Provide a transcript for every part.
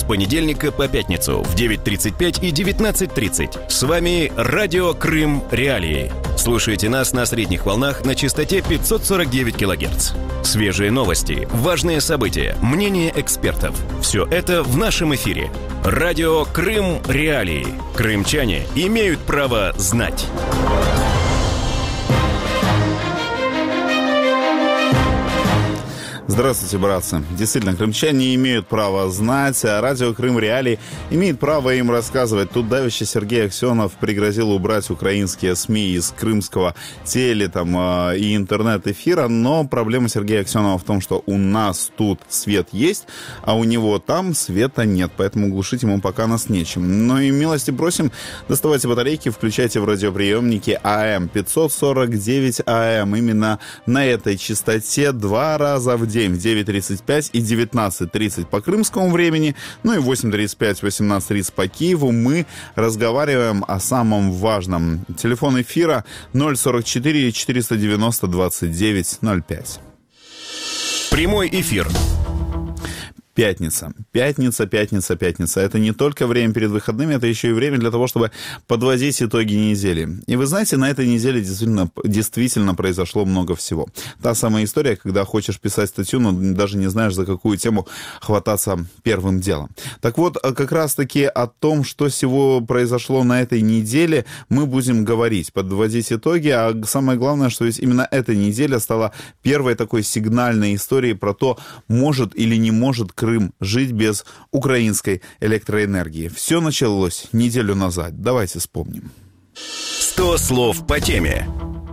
понедельника по пятницу в 9:35 и 19:30. С вами Радио Крым Реалии. Слушайте нас на средних волнах на частоте 549 кГц. Свежие новости, важные события, мнения экспертов. Все это в нашем эфире. Радио Крым Реалии. Крымчане имеют право знать. Здравствуйте, братцы. Действительно, крымчане имеют право знать, а Радио Крым Реалии имеет право им рассказывать. Тут давеча Сергей Аксенов пригрозил убрать украинские СМИ из крымского и интернет-эфира, но проблема Сергея Аксенова в том, что у нас тут свет есть, а у него там света нет, поэтому глушить ему пока нас нечем. Но и милости просим, доставайте батарейки, включайте в радиоприемники АМ 549 АМ. Именно на этой частоте 2 раза в день в 9:35 и 19:30 по крымскому времени, ну и 8:35, 18:30 по Киеву мы разговариваем о самом важном. Телефон эфира 044 490 2905. Прямой эфир. Пятница. Это не только время перед выходными, это еще и время для того, чтобы подводить итоги недели. И вы знаете, на этой неделе действительно произошло много всего. Та самая история, когда хочешь писать статью, но даже не знаешь, за какую тему хвататься первым делом. Так вот, как раз-таки о том, что всего произошло на этой неделе, мы будем говорить, подводить итоги. А самое главное, что ведь именно эта неделя стала первой такой сигнальной историей про то, может или не может Крым жить без украинской электроэнергии. Все началось неделю назад. Давайте вспомним. 100 слов по теме.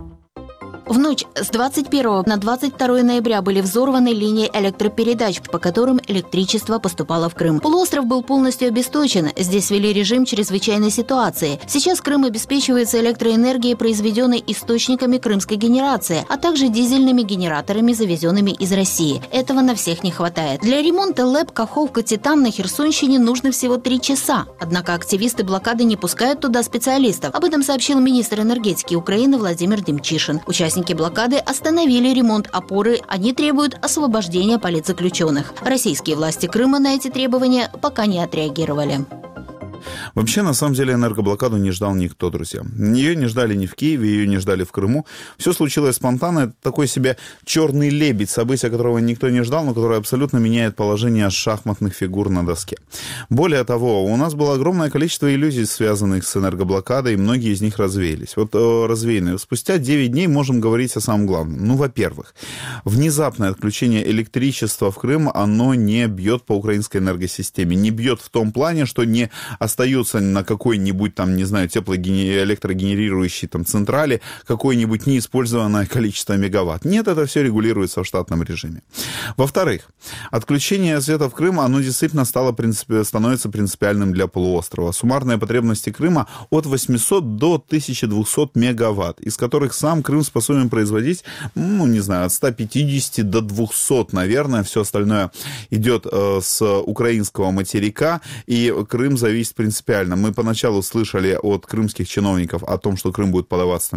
В ночь с 21 на 22 ноября были взорваны линии электропередач, по которым электричество поступало в Крым. Полуостров был полностью обесточен. Здесь ввели режим чрезвычайной ситуации. Сейчас Крым обеспечивается электроэнергией, произведенной источниками крымской генерации, а также дизельными генераторами, завезенными из России. Этого на всех не хватает. Для ремонта ЛЭП Каховка-Титан на Херсонщине нужно всего 3 часа. Однако активисты блокады не пускают туда специалистов. Об этом сообщил министр энергетики Украины Владимир Демчишин. Участники блокады остановили ремонт опоры, они требуют освобождения политзаключенных. Российские власти Крыма на эти требования пока не отреагировали. Вообще, на самом деле, энергоблокаду не ждал никто, друзья. Ее не ждали ни в Киеве, ее не ждали в Крыму. Все случилось спонтанно. Это такой себе черный лебедь, события которого никто не ждал, но которое абсолютно меняет положение шахматных фигур на доске. Более того, у нас было огромное количество иллюзий, связанных с энергоблокадой, и многие из них развеялись. Вот развеянные. Спустя 9 дней можем говорить о самом главном. Ну, во-первых, внезапное отключение электричества в Крым, оно не бьет по украинской энергосистеме. Не бьет в том плане, что не остаются на какой-нибудь там, не знаю, электрогенерирующей там централи какое-нибудь неиспользованное количество мегаватт. Нет, это все регулируется в штатном режиме. Во-вторых, отключение света в Крым, оно действительно становится принципиальным для полуострова. Суммарные потребности Крыма от 800 до 1200 мегаватт, из которых сам Крым способен производить, от 150 до 200, наверное. Все остальное идет с украинского материка, и Крым зависит принципиально. Мы поначалу слышали от крымских чиновников о том, что Крым будет подаваться,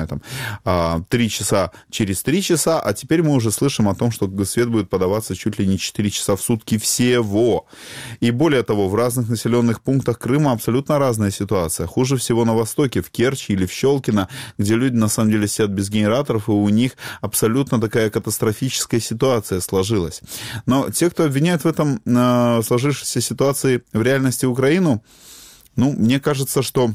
3 часа через 3 часа, а теперь мы уже слышим о том, что свет будет подаваться чуть ли не 4 часа в сутки всего. И более того, в разных населенных пунктах Крыма абсолютно разная ситуация. Хуже всего на востоке, в Керчи или в Щелкино, где люди на самом деле сидят без генераторов, и у них абсолютно такая катастрофическая ситуация сложилась. Но те, кто обвиняет в этом сложившейся ситуации в реальности Украину, мне кажется, что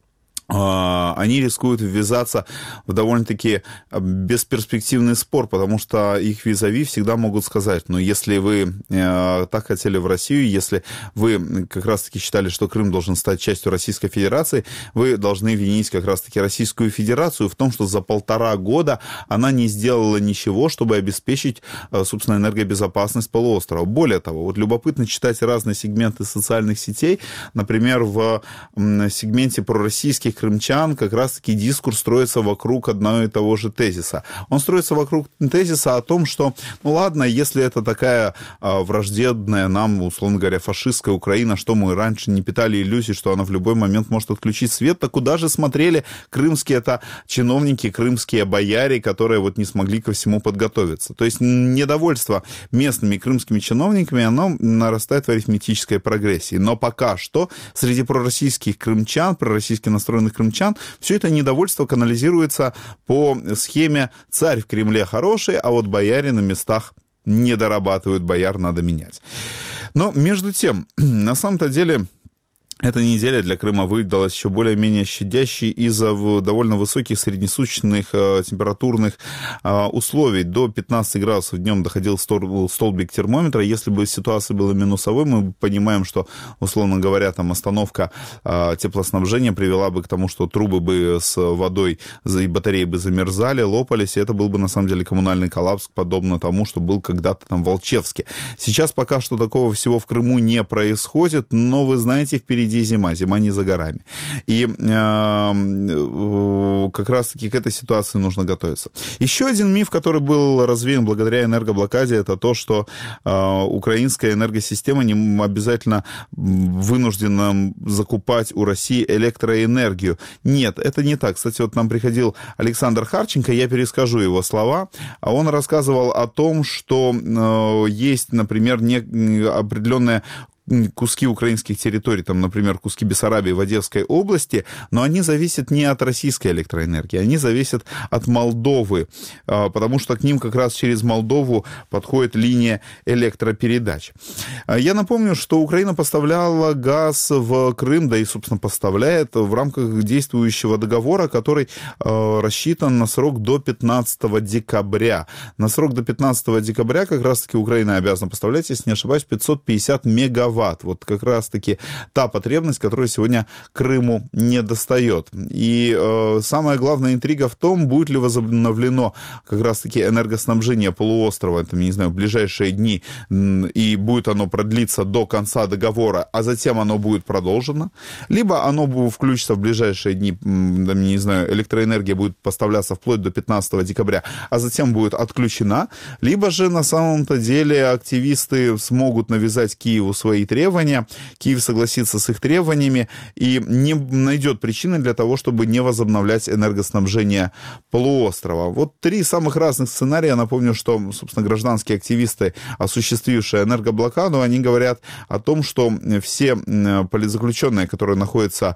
они рискуют ввязаться в довольно-таки бесперспективный спор, потому что их визави всегда могут сказать, если вы так хотели в Россию, если вы как раз-таки считали, что Крым должен стать частью Российской Федерации, вы должны винить как раз-таки Российскую Федерацию в том, что за 1,5 года она не сделала ничего, чтобы обеспечить, собственно, энергобезопасность полуострова. Более того, любопытно читать разные сегменты социальных сетей, например, в сегменте пророссийских российских крымчан как раз-таки дискурс строится вокруг одного и того же тезиса. Он строится вокруг тезиса о том, что, ну ладно, если это такая враждебная нам, условно говоря, фашистская Украина, что мы раньше не питали иллюзий, что она в любой момент может отключить свет, так куда же смотрели крымские это чиновники, крымские бояре, которые вот не смогли ко всему подготовиться. То есть недовольство местными крымскими чиновниками, оно нарастает в арифметической прогрессии. Но пока что среди пророссийских крымчан, пророссийски настроенных крымчан, все это недовольство канализируется по схеме «царь в Кремле хороший, а вот бояре на местах не дорабатывают, бояр надо менять». Но между тем, на самом-то деле, эта неделя для Крыма выдалась еще более-менее щадящей из-за довольно высоких среднесуточных температурных условий. До 15 градусов днем доходил столбик термометра. Если бы ситуация была минусовой, мы понимаем, что, условно говоря, там остановка теплоснабжения привела бы к тому, что трубы бы с водой и батареи бы замерзали, лопались, и это был бы, на самом деле, коммунальный коллапс, подобно тому, что был когда-то там в Волчевске. Сейчас пока что такого всего в Крыму не происходит, но, вы знаете, впереди зима не за горами. И как раз-таки к этой ситуации нужно готовиться. Еще один миф, который был развеян благодаря энергоблокаде, это то, что украинская энергосистема не обязательно вынуждена закупать у России электроэнергию. Нет, это не так. Кстати, вот нам приходил Александр Харченко, я перескажу его слова, а он рассказывал о том, что есть, например, определенная куски украинских территорий, там, например, куски Бессарабии в Одесской области, но они зависят не от российской электроэнергии, они зависят от Молдовы, потому что к ним как раз через Молдову подходит линия электропередач. Я напомню, что Украина поставляла газ в Крым, да и, собственно, поставляет в рамках действующего договора, который рассчитан на срок до 15 декабря. На срок до 15 декабря как раз-таки Украина обязана поставлять, если не ошибаюсь, 550 мегаватт. Вот как раз-таки та потребность, которая сегодня Крыму не достает. И самая главная интрига в том, будет ли возобновлено как раз-таки энергоснабжение полуострова, это, не знаю, в ближайшие дни, и будет оно продлиться до конца договора, а затем оно будет продолжено, либо оно включится в ближайшие дни, не знаю, электроэнергия будет поставляться вплоть до 15 декабря, а затем будет отключена, либо же на самом-то деле активисты смогут навязать Киеву свои требования, Киев согласится с их требованиями и не найдет причины для того, чтобы не возобновлять энергоснабжение полуострова. Вот три самых разных сценария. Напомню, что, собственно, гражданские активисты, осуществившие энергоблокаду, они говорят о том, что все политзаключенные, которые находятся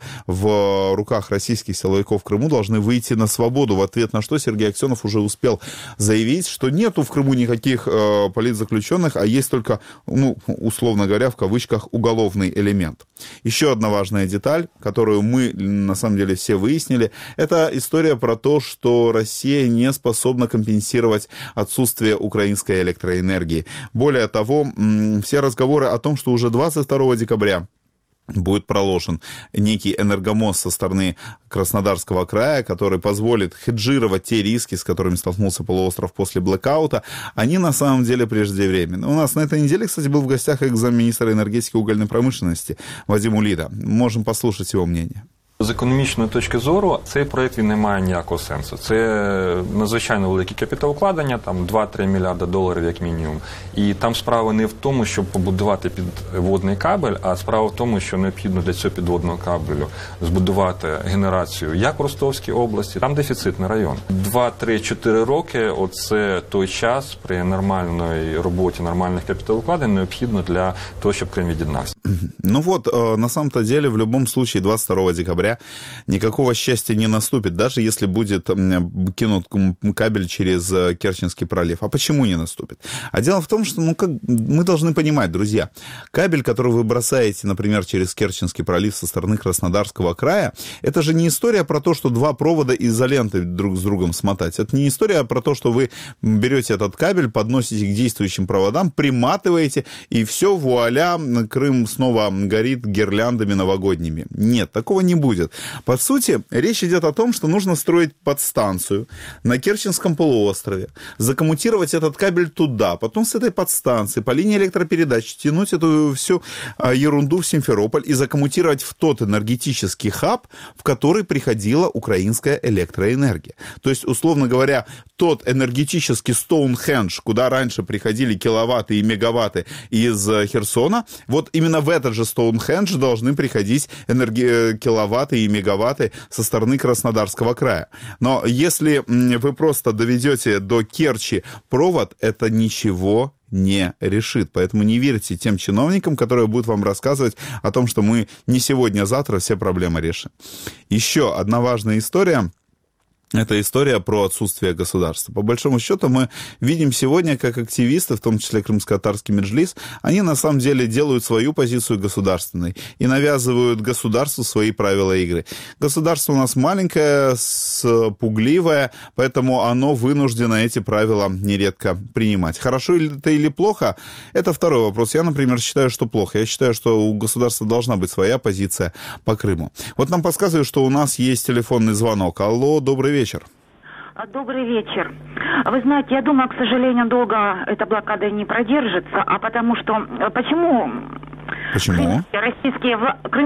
в руках российских силовиков в Крыму, должны выйти на свободу, в ответ на что Сергей Аксенов уже успел заявить, что нету в Крыму никаких политзаключенных, а есть только, ну, условно говоря, в кавычках, уголовный элемент. Еще одна важная деталь, которую мы, на самом деле, все выяснили, это история про то, что Россия не способна компенсировать отсутствие украинской электроэнергии. Более того, все разговоры о том, что уже 22 декабря будет проложен некий энергомост со стороны Краснодарского края, который позволит хеджировать те риски, с которыми столкнулся полуостров после блэкаута, они на самом деле преждевременны. У нас на этой неделе, кстати, был в гостях экс-замминистра энергетики и угольной промышленности Вадим Уліда. Можем послушать его мнение. З економічної точки зору, цей проєкт він не має ніякого сенсу. Це надзвичайно великі капіталовкладення, там 2-3 мільярда доларів як мінімум. І там справа не в тому, щоб побудувати підводний кабель, а справа в тому, що необхідно для цього підводного кабелю збудувати генерацію як в Ростовській області, там дефіцитний район. 2-3-4 роки – оце той час при нормальній роботі, нормальних капіталовкладень необхідно для того, щоб Крим від'єднався. Ну вот, на самом-то деле, в любом случае, 22 декабря никакого счастья не наступит, даже если будет кинут кабель через Керченский пролив. А почему не наступит? А дело в том, что мы должны понимать, друзья, кабель, который вы бросаете, например, через Керченский пролив со стороны Краснодарского края, это же не история про то, что два провода изоленты друг с другом смотать. Это не история про то, что вы берете этот кабель, подносите к действующим проводам, приматываете, и все, вуаля, Крым снова горит гирляндами новогодними. Нет, такого не будет. будет. По сути, речь идет о том, что нужно строить подстанцию на Керченском полуострове, закоммутировать этот кабель туда, потом с этой подстанции по линии электропередач тянуть эту всю ерунду в Симферополь и закоммутировать в тот энергетический хаб, в который приходила украинская электроэнергия. То есть, условно говоря, тот энергетический Стоунхендж, куда раньше приходили киловатты и мегаватты из Херсона, вот именно в этот же Стоунхендж должны приходить киловатты и мегаватты со стороны Краснодарского края. Но если вы просто доведете до Керчи провод, это ничего не решит. Поэтому не верьте тем чиновникам, которые будут вам рассказывать о том, что мы не сегодня, а завтра все проблемы решим. Еще одна важная история. Это история про отсутствие государства. По большому счету мы видим сегодня, как активисты, в том числе крымско-татарский меджлис, они на самом деле делают свою позицию государственной и навязывают государству свои правила игры. Государство у нас маленькое, пугливое, поэтому оно вынуждено эти правила нередко принимать. Хорошо это или плохо, это второй вопрос. Я, например, считаю, что плохо. Я считаю, что у государства должна быть своя позиция по Крыму. Вот нам подсказывают, что у нас есть телефонный звонок. Алло, добрый вечер. Добрый вечер. Вы знаете, я думаю, к сожалению, долго эта блокада не продержится, а потому что... Почему? Крымские российские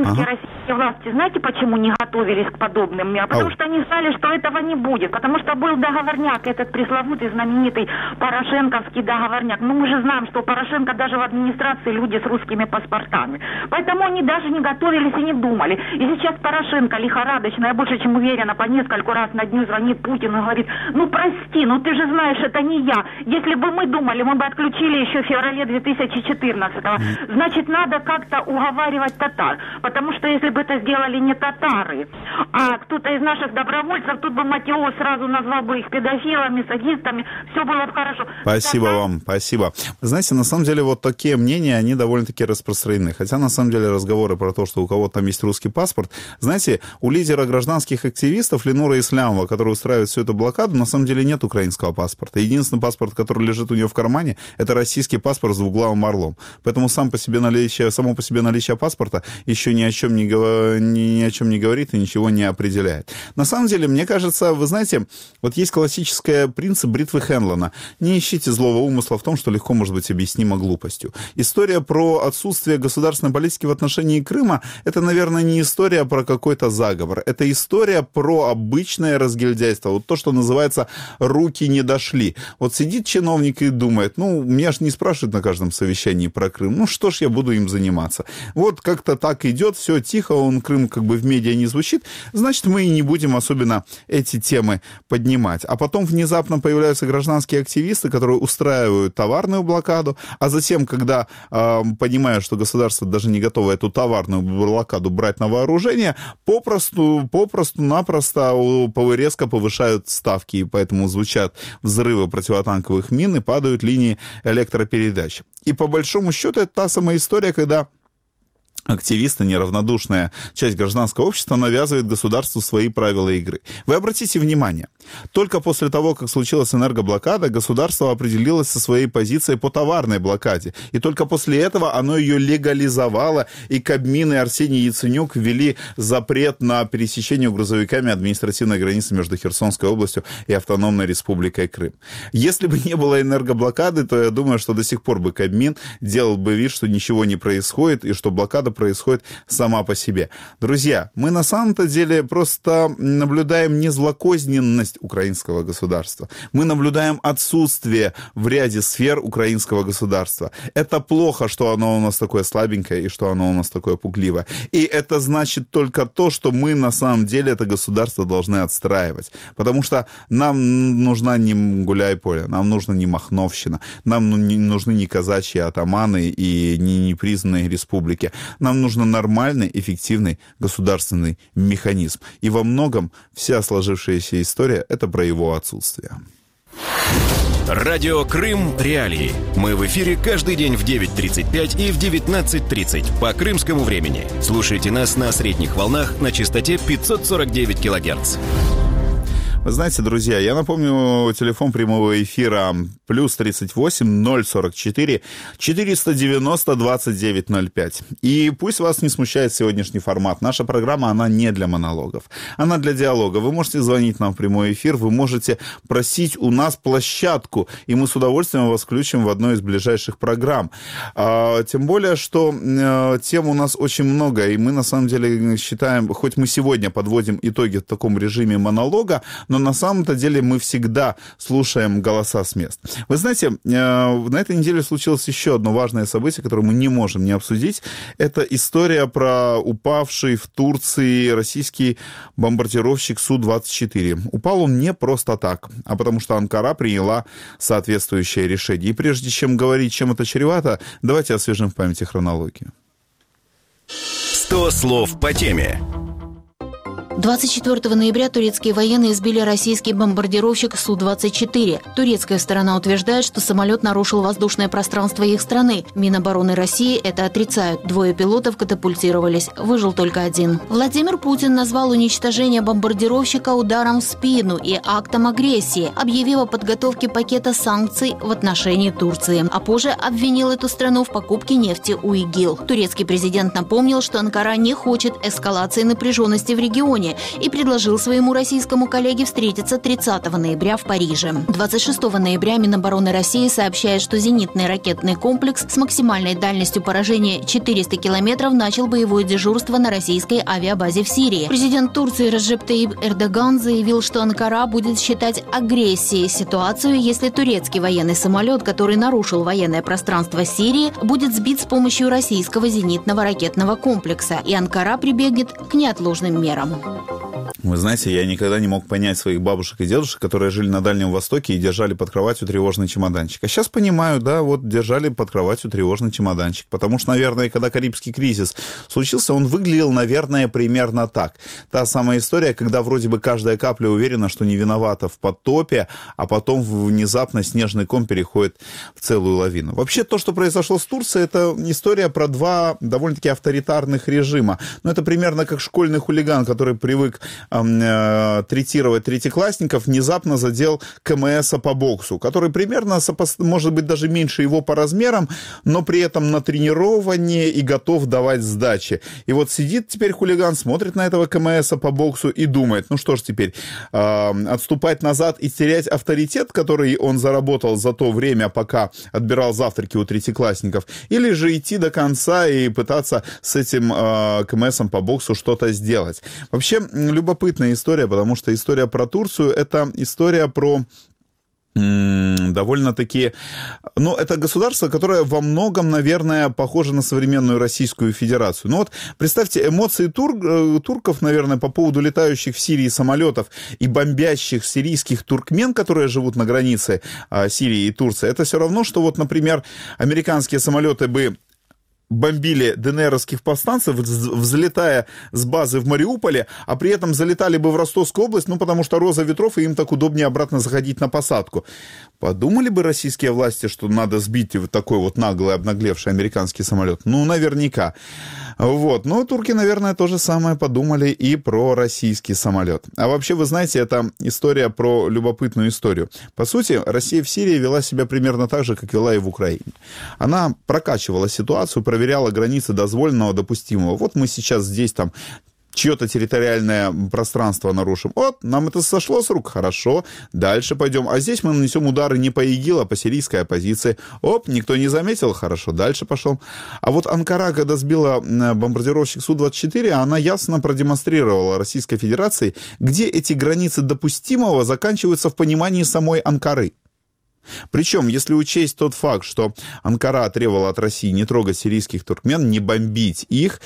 власти, знаете, почему не готовились к подобным мерам? Потому что они знали, что этого не будет. Потому что был договорняк, этот пресловутый, знаменитый порошенковский договорняк. Ну, мы же знаем, что у Порошенко даже в администрации люди с русскими паспортами. Поэтому они даже не готовились и не думали. И сейчас Порошенко лихорадочно, я больше чем уверена, по нескольку раз на дню звонит Путину и говорит: ну, прости, ну ты же знаешь, это не я. Если бы мы думали, мы бы отключили еще в феврале 2014-го. Значит, надо как-то уговаривать татар. Потому что если бы это сделали не татары, а кто-то из наших добровольцев, тут бы Матео сразу назвал бы их педофилами, садистами, все было бы хорошо. Спасибо вам, спасибо. Знаете, на самом деле вот такие мнения, они довольно-таки распространены. Хотя на самом деле разговоры про то, что у кого-то там есть русский паспорт, знаете, у лидера гражданских активистов Ленура Ислямова, который устраивает всю эту блокаду, на самом деле нет украинского паспорта. Единственный паспорт, который лежит у нее в кармане, это российский паспорт с двуглавым орлом. Поэтому само по себе наличие паспорта еще ни о чем не говорит и ничего не определяет. На самом деле, мне кажется, вы знаете, вот есть классический принцип бритвы Хенлона. Не ищите злого умысла в том, что легко может быть объяснимо глупостью. История про отсутствие государственной политики в отношении Крыма, это, наверное, не история про какой-то заговор. Это история про обычное разгильдяйство. Вот то, что называется «руки не дошли». Вот сидит чиновник и думает: ну, меня ж не спрашивают на каждом совещании про Крым. Ну, что ж я буду им заниматься? Вот как-то так идет, все тихо, Крым как бы в медиа не звучит, значит, мы и не будем особенно эти темы поднимать. А потом внезапно появляются гражданские активисты, которые устраивают товарную блокаду, а затем, когда понимают, что государство даже не готово эту товарную блокаду брать на вооружение, попросту-напросто резко повышают ставки, и поэтому звучат взрывы противотанковых мин и падают линии электропередач. И по большому счету это та самая история, когда активисты, неравнодушная часть гражданского общества, навязывает государству свои правила игры. Вы обратите внимание, только после того, как случилась энергоблокада, государство определилось со своей позицией по товарной блокаде. И только после этого оно ее легализовало, и Кабмин и Арсений Яценюк ввели запрет на пересечение грузовиками административной границы между Херсонской областью и Автономной Республикой Крым. Если бы не было энергоблокады, то я думаю, что до сих пор бы Кабмин делал бы вид, что ничего не происходит, и что блокада происходит сама по себе. Друзья, мы на самом-то деле просто наблюдаем не злокозненность украинского государства. Мы наблюдаем отсутствие в ряде сфер украинского государства. Это плохо, что оно у нас такое слабенькое и что оно у нас такое пугливое. И это значит только то, что мы на самом деле это государство должны отстраивать. Потому что нам нужна не гуляй-поле, нам нужна не махновщина, нам нужны не казачьи атаманы и не непризнанные республики. Нам нужен нормальный, эффективный государственный механизм. И во многом вся сложившаяся история — это про его отсутствие. Радио Крым Реалии. Мы в эфире каждый день в 9:35 и в 19:30 по крымскому времени. Слушайте нас на средних волнах на частоте 549 килогерц. Вы знаете, друзья, я напомню, телефон прямого эфира +38 044 490 2905. И пусть вас не смущает сегодняшний формат. Наша программа, она не для монологов. Она для диалога. Вы можете звонить нам в прямой эфир, вы можете просить у нас площадку, и мы с удовольствием вас включим в одну из ближайших программ. Тем более, что тем у нас очень много, и мы на самом деле считаем, хоть мы сегодня подводим итоги в таком режиме монолога, но на самом-то деле мы всегда слушаем голоса с мест. Вы знаете, на этой неделе случилось еще одно важное событие, которое мы не можем не обсудить. Это история про упавший в Турции российский бомбардировщик Су-24. Упал он не просто так, а потому что Анкара приняла соответствующее решение. И прежде чем говорить, чем это чревато, давайте освежим в памяти хронологию. 100 слов по теме. 24 ноября турецкие военные сбили российский бомбардировщик Су-24. Турецкая сторона утверждает, что самолет нарушил воздушное пространство их страны. Минобороны России это отрицают. 2 пилотов катапультировались. Выжил только 1. Владимир Путин назвал уничтожение бомбардировщика ударом в спину и актом агрессии, объявив о подготовке пакета санкций в отношении Турции. А позже обвинил эту страну в покупке нефти у ИГИЛ. Турецкий президент напомнил, что Анкара не хочет эскалации напряженности в регионе и предложил своему российскому коллеге встретиться 30 ноября в Париже. 26 ноября Минобороны России сообщает, что зенитный ракетный комплекс с максимальной дальностью поражения 400 километров начал боевое дежурство на российской авиабазе в Сирии. Президент Турции Реджеп Таyyip Эрдоган заявил, что Анкара будет считать агрессией ситуацию, если турецкий военный самолет, который нарушил военное пространство Сирии, будет сбит с помощью российского зенитного ракетного комплекса, и Анкара прибегнет к неотложным мерам. Вы знаете, я никогда не мог понять своих бабушек и дедушек, которые жили на Дальнем Востоке и держали под кроватью тревожный чемоданчик. А сейчас понимаю, да, вот держали под кроватью тревожный чемоданчик. Потому что, наверное, когда Карибский кризис случился, он выглядел, наверное, примерно так. Та самая история, когда вроде бы каждая капля уверена, что не виновата в потопе, а потом внезапно снежный ком переходит в целую лавину. Вообще, то, что произошло с Турцией, это история про 2 довольно-таки авторитарных режима. Но это примерно как школьный хулиган, который привык третировать третьеклассников, внезапно задел КМСа по боксу, который примерно, может быть, даже меньше его по размерам, но при этом натренированнее и готов давать сдачи. И вот сидит теперь хулиган, смотрит на этого КМСа по боксу и думает, ну что ж теперь, отступать назад и терять авторитет, который он заработал за то время, пока отбирал завтраки у третьеклассников, или же идти до конца и пытаться с этим КМСом по боксу что-то сделать. Вообще, любопытная история, потому что история про Турцию — это история про довольно-таки... Ну, это государство, которое во многом, наверное, похоже на современную Российскую Федерацию. Ну вот, представьте, эмоции турков, наверное, по поводу летающих в Сирии самолетов и бомбящих сирийских туркмен, которые живут на границе Сирии и Турции, это все равно, что вот, например, американские самолеты бы бомбили ДНРовских повстанцев, взлетая с базы в Мариуполе, а при этом залетали бы в Ростовскую область, ну, потому что роза ветров, и им так удобнее обратно заходить на посадку. Подумали бы российские власти, что надо сбить вот такой вот наглый, обнаглевший американский самолет? Ну, наверняка. Вот. Но турки, наверное, то же самое подумали и про российский самолет. А вообще, вы знаете, это история про любопытную историю. По сути, Россия в Сирии вела себя примерно так же, как вела и в Украине. Она прокачивала ситуацию, проверяла границы дозволенного, допустимого. Вот мы сейчас здесь там чье-то территориальное пространство нарушим. Вот, нам это сошло с рук, хорошо, дальше пойдем. А здесь мы нанесем удары не по ИГИЛ, а по сирийской оппозиции. Оп, никто не заметил, хорошо, дальше пошел. А вот Анкара, когда сбила бомбардировщик Су-24, она ясно продемонстрировала Российской Федерации, где эти границы допустимого заканчиваются в понимании самой Анкары. Причем, если учесть тот факт, что Анкара требовала от России не трогать сирийских туркмен, не бомбить их,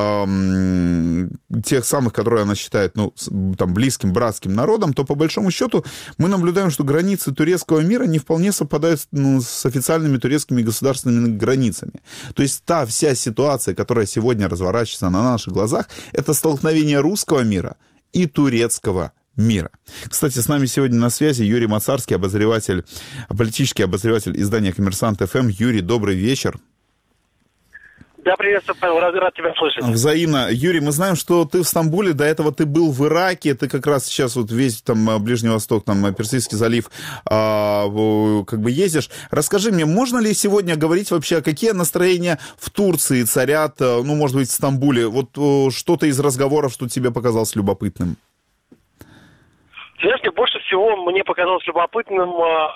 тех самых, которые она считает, ну, там, близким, братским народом, то, по большому счету, мы наблюдаем, что границы турецкого мира не вполне совпадают с официальными турецкими государственными границами. То есть та вся ситуация, которая сегодня разворачивается на наших глазах, это столкновение русского мира и турецкого мира. Кстати, с нами сегодня на связи Юрий Мацарский, политический обозреватель издания «Коммерсант ФМ». Юрий, добрый вечер. Да, приветствую, Павел, рад тебя слышать. Взаимно. Юрий, мы знаем, что ты в Стамбуле, до этого ты был в Ираке, ты как раз сейчас вот весь там Ближний Восток, там Персидский залив, как бы ездишь. Расскажи мне, можно ли сегодня говорить вообще, какие настроения в Турции царят, ну, может быть, в Стамбуле? Вот что-то из разговоров, что тебе показалось любопытным? Знаешь, больше всего мне показалось любопытным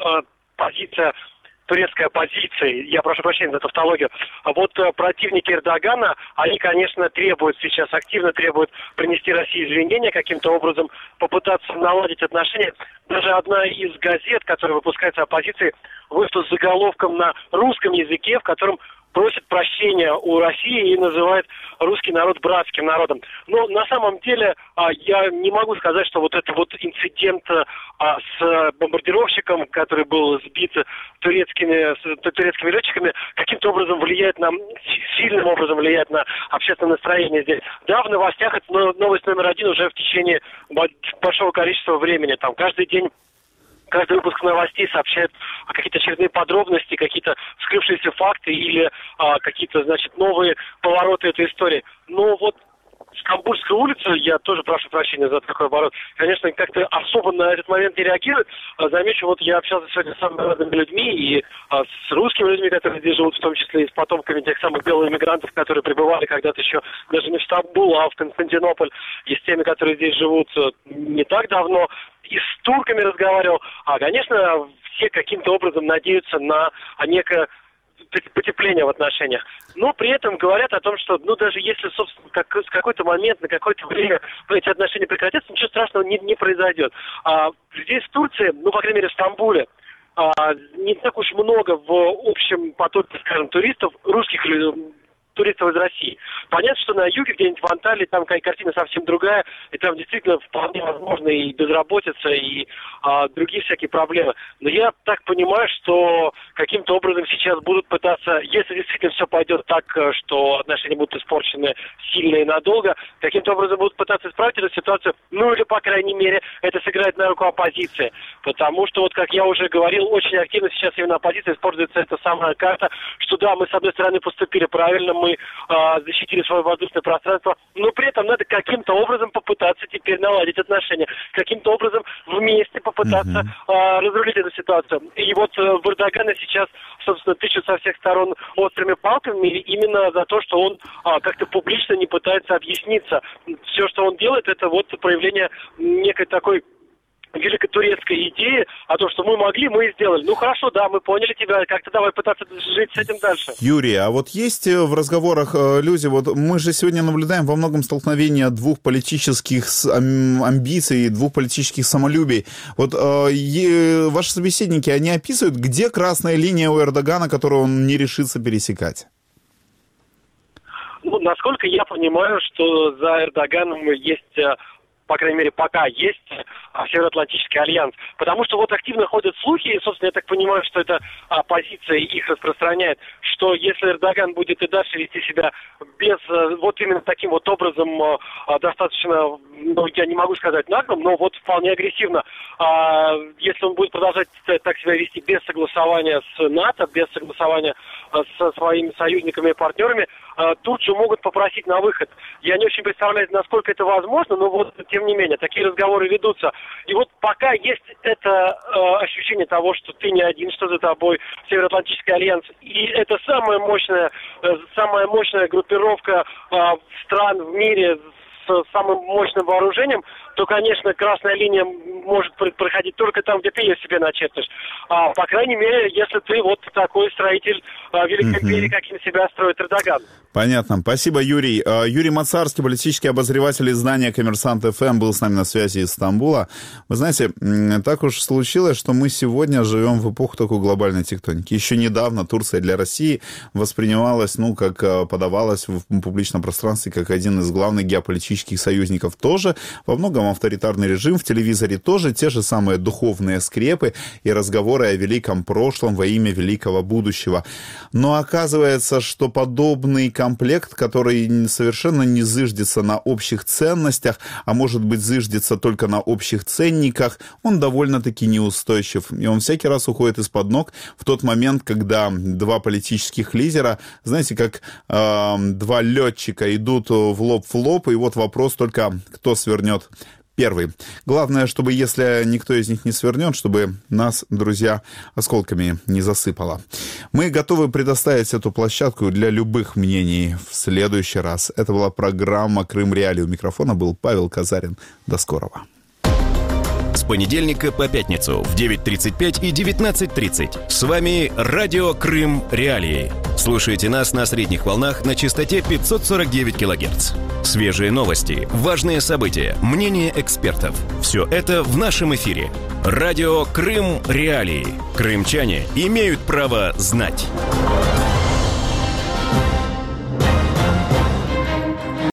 турецкая оппозиция, я прошу прощения за тавтологию, а вот противники Эрдогана, они, конечно, активно требуют принести России извинения, каким-то образом попытаться наладить отношения. Даже одна из газет, которая выпускается оппозицией, вышла с заголовком на русском языке, в котором просит прощения у России и называет русский народ братским народом. Но на самом деле я не могу сказать, что вот этот вот инцидент с бомбардировщиком, который был сбит турецкими летчиками, каким-то образом сильным образом влияет на общественное настроение здесь. Да, в новостях это новость номер 1 уже в течение большого количества времени. Там каждый выпуск новостей сообщает какие-то очередные подробности, какие-то вскрывшиеся факты или какие-то, новые повороты этой истории. Но вот Стамбульская улица, я тоже прошу прощения за такой оборот, конечно, как-то особо на этот момент не реагирует. Замечу, вот я общался сегодня с самыми разными людьми, и с русскими людьми, которые здесь живут, в том числе и с потомками тех самых белых иммигрантов, которые прибывали когда-то еще даже не в Стамбул, а в Константинополь, и с теми, которые здесь живут не так давно, и с турками разговаривал. Конечно, все каким-то образом надеются на некое потепление в отношениях. Но при этом говорят о том, что, даже если, собственно, с какой-то момент, на какое-то время эти отношения прекратятся, ничего страшного не произойдет. Здесь, в Турции, по крайней мере, в Стамбуле, не так уж много в общем потоке, скажем, туристов из России. Понятно, что на юге, где-нибудь в Анталии, там картина совсем другая, и там действительно вполне возможно и безработица, и другие всякие проблемы. Но я так понимаю, что каким-то образом сейчас будут пытаться, если действительно все пойдет так, что отношения будут испорчены сильно и надолго, каким-то образом будут пытаться исправить эту ситуацию, или, по крайней мере, это сыграет на руку оппозиции. Потому что, вот как я уже говорил, очень активно сейчас именно оппозиция используется эта самая карта, что да, мы с одной стороны поступили правильно, мы защитили свое воздушное пространство, но при этом надо каким-то образом попытаться теперь наладить отношения, каким-то образом вместе попытаться разрулить эту ситуацию. И вот в Эрдогана сейчас, собственно, тычут со всех сторон острыми палками именно за то, что он как-то публично не пытается объясниться. Все, что он делает, это вот проявление некой такой великотурецкой идеи о том, что мы могли, мы и сделали. Хорошо, да, мы поняли тебя, как-то давай пытаться жить с этим дальше. Юрий, а вот есть в разговорах люди, вот мы же сегодня наблюдаем во многом столкновение двух политических амбиций, двух политических самолюбий. Вот ваши собеседники, они описывают, где красная линия у Эрдогана, которую он не решится пересекать? Насколько я понимаю, что за Эрдоганом есть, по крайней мере, пока есть Североатлантический альянс. Потому что вот активно ходят слухи, и, собственно, я так понимаю, что эта оппозиция их распространяет, что если Эрдоган будет и дальше вести себя без вот именно таким вот образом достаточно, я не могу сказать наглым, но вот вполне агрессивно, если он будет продолжать так себя вести без согласования с НАТО, без согласования со своими союзниками и партнерами, тут же могут попросить на выход. Я не очень представляю, насколько это возможно, но вот, тем не менее, такие разговоры ведутся. И вот пока есть это ощущение того, что ты не один, что за тобой Североатлантический альянс, и это самая мощная группировка стран в мире с самым мощным вооружением, то, конечно, красная линия может проходить только там, где ты ее себе начертишь. По крайней мере, если ты вот такой строитель Великой империи, каким себя строит Эрдоган. Понятно. Спасибо, Юрий. Юрий Мацарский, политический обозреватель издания «Коммерсант ФМ», был с нами на связи из Стамбула. Вы знаете, так уж случилось, что мы сегодня живем в эпоху такой глобальной тектоники. Еще недавно Турция для России воспринималась, как подавалась в публичном пространстве, как один из главных геополитических союзников. Тоже во многом Крымском авторитарный режим, в телевизоре тоже те же самые духовные скрепы и разговоры о великом прошлом во имя великого будущего. Но оказывается, что подобный комплект, который совершенно не зыждется на общих ценностях, а может быть зыждется только на общих ценниках, он довольно-таки неустойчив. И он всякий раз уходит из-под ног в тот момент, когда два политических лидера, знаете, как два летчика идут в лоб, и вот вопрос только, кто свернет первый. Главное, чтобы, если никто из них не свернет, чтобы нас, друзья, осколками не засыпало. Мы готовы предоставить эту площадку для любых мнений в следующий раз. Это была программа «Крым Реалии». У микрофона был Павел Казарин. До скорого. С понедельника по пятницу в 9:35 и 19:30. С вами Радио Крым Реалии. Слушайте нас на средних волнах на частоте 549 кГц. Свежие новости, важные события, мнения экспертов. Все это в нашем эфире. Радио Крым Реалии. Крымчане имеют право знать.